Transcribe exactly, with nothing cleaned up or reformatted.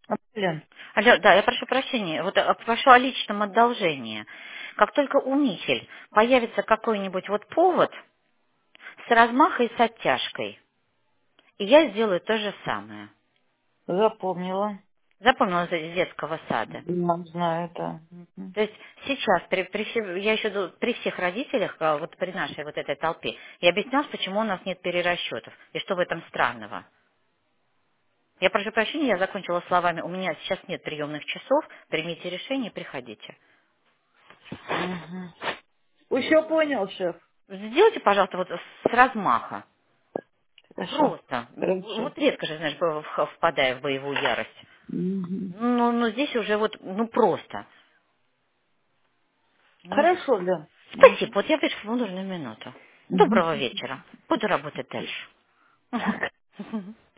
Блин, Алло, да, я прошу прощения. Вот э, прошу о личном одолжении. Как только у Михель появится какой-нибудь вот повод с размахой и с оттяжкой, и я сделаю то же самое. запомнила. Запомнила из из детского сада. Да, знаю это. Мгм. То есть сейчас, при, при все- я еще ду- при всех родителях, а, вот при нашей вот этой толпе, я объясняла, почему у нас нет перерасчетов, и что в этом странного. Я прошу прощения, я закончила словами, у меня сейчас нет приемных часов, примите решение и приходите. Мгм. Все понял, шеф. Сделайте, пожалуйста, вот с размаха. Хорошо. Просто. Хорошо. Вот редко же, знаешь, б- в- впадая в боевую ярость. Мгм. Ну, ну здесь уже вот, ну просто. Ну, Хорошо, Лен. спасибо, Мгм. вот я вижу в нужную минуту. Мгм. Доброго вечера. Буду работать дальше. Мгм.